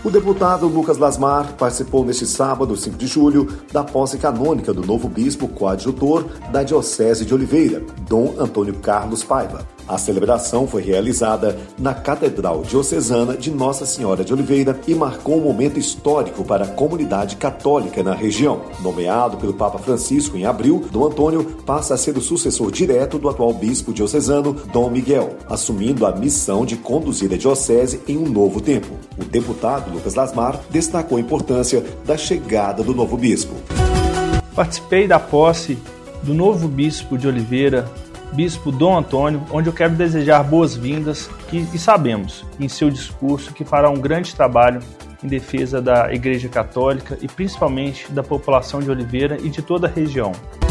O deputado Lucas Lasmar participou neste sábado, 5 de julho, da posse canônica do novo bispo coadjutor da Diocese de Oliveira, Dom Antônio Carlos Paiva. A celebração foi realizada na Catedral Diocesana de Nossa Senhora de Oliveira e marcou um momento histórico para a comunidade católica na região. Nomeado pelo Papa Francisco em abril, Dom Antônio passa a ser o sucessor direto do atual bispo diocesano, Dom Miguel, assumindo a missão de conduzir a diocese em um novo tempo. O deputado Lucas Lasmar destacou a importância da chegada do novo bispo. Participei da posse do novo bispo de Oliveira, Bispo Dom Antônio, onde eu quero desejar boas-vindas e sabemos, em seu discurso, que fará um grande trabalho em defesa da Igreja Católica e principalmente da população de Oliveira e de toda a região.